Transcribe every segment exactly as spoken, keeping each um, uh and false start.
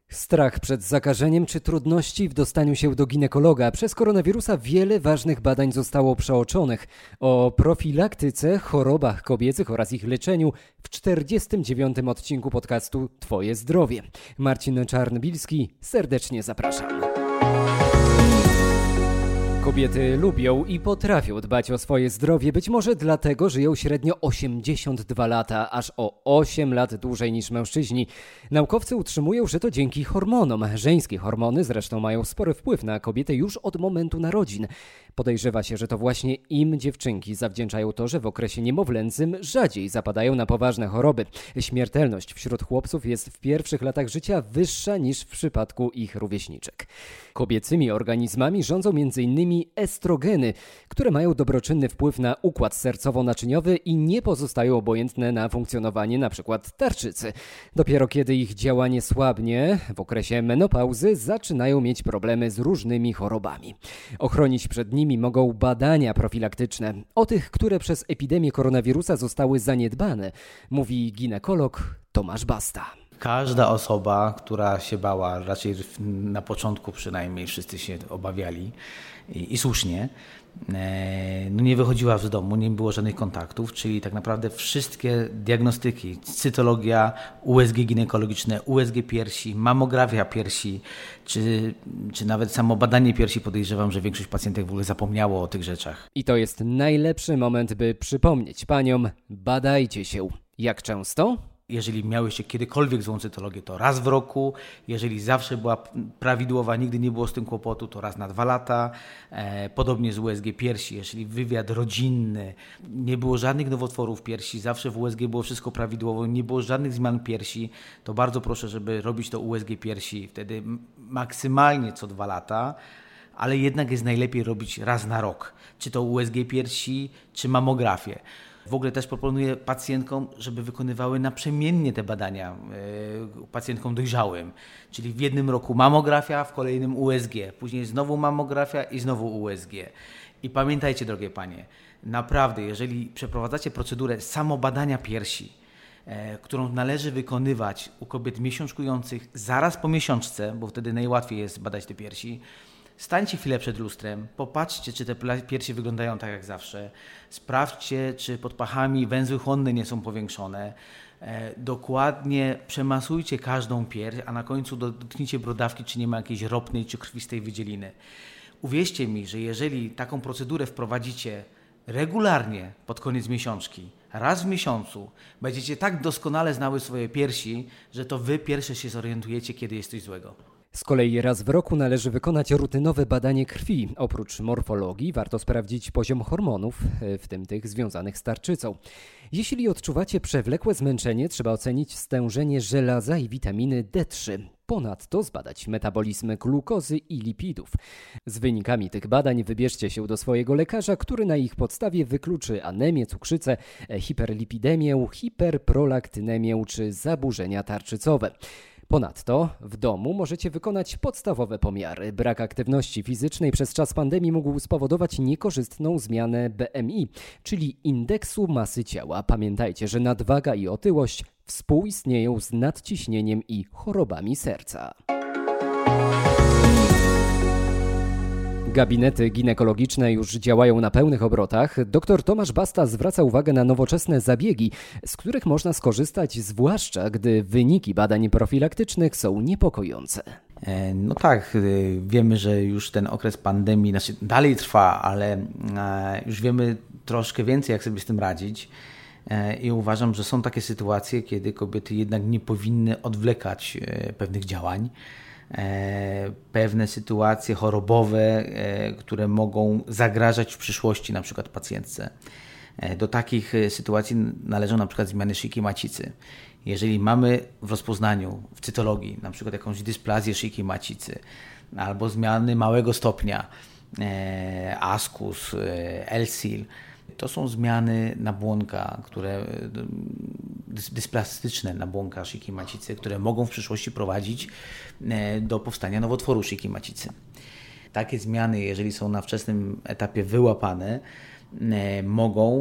Strach przed zakażeniem czy trudności w dostaniu się do ginekologa. Przez koronawirusa wiele ważnych badań zostało przeoczonych. O profilaktyce, chorobach kobiecych oraz ich leczeniu w czterdziestym dziewiątym odcinku podcastu Twoje zdrowie. Marcin Czarnbilski, serdecznie zapraszam. Kobiety lubią i potrafią dbać o swoje zdrowie, być może dlatego żyją średnio osiemdziesiąt dwa lata, aż o osiem lat dłużej niż mężczyźni. Naukowcy utrzymują, że to dzięki hormonom. Żeńskie hormony zresztą mają spory wpływ na kobiety już od momentu narodzin. Podejrzewa się, że to właśnie im dziewczynki zawdzięczają to, że w okresie niemowlęcym rzadziej zapadają na poważne choroby. Śmiertelność wśród chłopców jest w pierwszych latach życia wyższa niż w przypadku ich rówieśniczek. Kobiecymi organizmami rządzą między innymi estrogeny, które mają dobroczynny wpływ na układ sercowo-naczyniowy i nie pozostają obojętne na funkcjonowanie np. tarczycy. Dopiero kiedy ich działanie słabnie, w okresie menopauzy zaczynają mieć problemy z różnymi chorobami. Ochronić przed nimi mogą badania profilaktyczne. O tych, które przez epidemię koronawirusa zostały zaniedbane, mówi ginekolog Tomasz Basta. Każda osoba, która się bała, raczej na początku przynajmniej wszyscy się obawiali i, i słusznie, no nie wychodziła z domu, nie było żadnych kontaktów, czyli tak naprawdę wszystkie diagnostyki, cytologia, U S G ginekologiczne, U S G piersi, mamografia piersi, czy, czy nawet samo badanie piersi, podejrzewam, że większość pacjentek w ogóle zapomniało o tych rzeczach. I to jest najlepszy moment, by przypomnieć paniom, badajcie się. Jak często? Jeżeli miałyście kiedykolwiek złą cytologię, to raz w roku. Jeżeli zawsze była prawidłowa, nigdy nie było z tym kłopotu, to raz na dwa lata. E, podobnie z U S G piersi. Jeżeli wywiad rodzinny, nie było żadnych nowotworów piersi, zawsze w U S G było wszystko prawidłowo, nie było żadnych zmian piersi, to bardzo proszę, żeby robić to U S G piersi. Wtedy maksymalnie co dwa lata. Ale jednak jest najlepiej robić raz na rok. Czy to U S G piersi, czy mamografię. W ogóle też proponuję pacjentkom, żeby wykonywały naprzemiennie te badania yy, pacjentkom dojrzałym. Czyli w jednym roku mamografia, w kolejnym U S G. Później znowu mamografia i znowu U S G. I pamiętajcie, drogie panie, naprawdę, jeżeli przeprowadzacie procedurę samobadania piersi, yy, którą należy wykonywać u kobiet miesiączkujących zaraz po miesiączce, bo wtedy najłatwiej jest badać te piersi, stańcie chwilę przed lustrem, popatrzcie, czy te piersi wyglądają tak jak zawsze. Sprawdźcie, czy pod pachami węzły chłonne nie są powiększone. E, dokładnie przemasujcie każdą pierś, a na końcu dotknijcie brodawki, czy nie ma jakiejś ropnej czy krwistej wydzieliny. Uwierzcie mi, że jeżeli taką procedurę wprowadzicie regularnie pod koniec miesiączki, raz w miesiącu, będziecie tak doskonale znały swoje piersi, że to wy pierwsze się zorientujecie, kiedy jest coś złego. Z kolei raz w roku należy wykonać rutynowe badanie krwi. Oprócz morfologii warto sprawdzić poziom hormonów, w tym tych związanych z tarczycą. Jeśli odczuwacie przewlekłe zmęczenie, trzeba ocenić stężenie żelaza i witaminy D trzy. Ponadto zbadać metabolizm glukozy i lipidów. Z wynikami tych badań wybierzcie się do swojego lekarza, który na ich podstawie wykluczy anemię, cukrzycę, hiperlipidemię, hiperprolaktynemię czy zaburzenia tarczycowe. Ponadto w domu możecie wykonać podstawowe pomiary. Brak aktywności fizycznej przez czas pandemii mógł spowodować niekorzystną zmianę B M I, czyli indeksu masy ciała. Pamiętajcie, że nadwaga i otyłość współistnieją z nadciśnieniem i chorobami serca. Gabinety ginekologiczne już działają na pełnych obrotach. Dr Tomasz Basta zwraca uwagę na nowoczesne zabiegi, z których można skorzystać, zwłaszcza gdy wyniki badań profilaktycznych są niepokojące. No tak, wiemy, że już ten okres pandemii znaczy dalej trwa, ale już wiemy troszkę więcej, jak sobie z tym radzić. I uważam, że są takie sytuacje, kiedy kobiety jednak nie powinny odwlekać pewnych działań. Pewne sytuacje chorobowe, które mogą zagrażać w przyszłości na przykład pacjentce. Do takich sytuacji należą na przykład zmiany szyjki macicy. Jeżeli mamy w rozpoznaniu, w cytologii na przykład jakąś dysplazję szyjki macicy albo zmiany małego stopnia, ascus, L-sil, to są zmiany nabłonka, które dysplastyczne nabłonka szyjki macicy, które mogą w przyszłości prowadzić do powstania nowotworu szyjki macicy. Takie zmiany, jeżeli są na wczesnym etapie wyłapane, mogą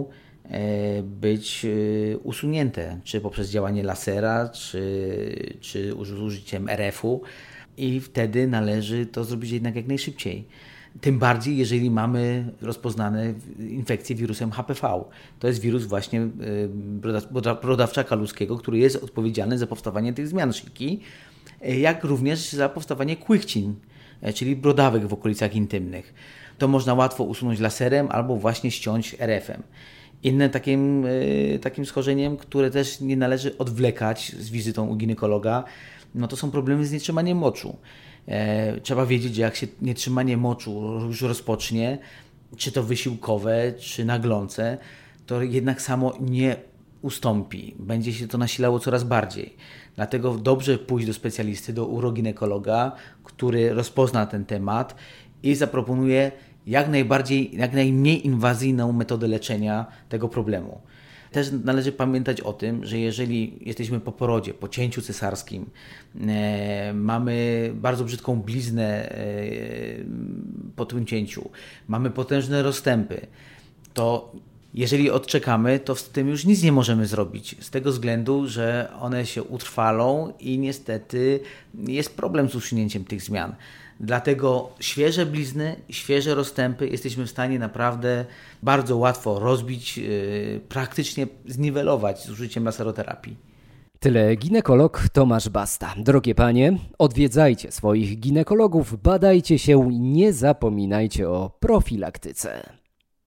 być usunięte, czy poprzez działanie lasera, czy, czy użyciem er efu i wtedy należy to zrobić jednak jak najszybciej. Tym bardziej, jeżeli mamy rozpoznane infekcję wirusem ha pe we. To jest wirus właśnie brodawczaka ludzkiego, który jest odpowiedzialny za powstawanie tych zmian szyjki, jak również za powstawanie kłychcin, czyli brodawek w okolicach intymnych. To można łatwo usunąć laserem albo właśnie ściąć er efem. Innym takim, takim schorzeniem, które też nie należy odwlekać z wizytą u ginekologa, no to są problemy z nietrzymaniem moczu. Trzeba wiedzieć, że jak się nietrzymanie moczu już rozpocznie, czy to wysiłkowe, czy naglące, to jednak samo nie ustąpi. Będzie się to nasilało coraz bardziej. Dlatego dobrze pójść do specjalisty, do uroginekologa, który rozpozna ten temat i zaproponuje jak najbardziej, jak najmniej inwazyjną metodę leczenia tego problemu. Też należy pamiętać o tym, że jeżeli jesteśmy po porodzie, po cięciu cesarskim, e, mamy bardzo brzydką bliznę e, po tym cięciu, mamy potężne rozstępy, to jeżeli odczekamy, to z tym już nic nie możemy zrobić. Z tego względu, że one się utrwalą i niestety jest problem z usunięciem tych zmian. Dlatego świeże blizny, świeże rozstępy jesteśmy w stanie naprawdę bardzo łatwo rozbić, yy, praktycznie zniwelować z użyciem laseroterapii. Tyle ginekolog Tomasz Basta. Drogie panie, odwiedzajcie swoich ginekologów, badajcie się, nie zapominajcie o profilaktyce.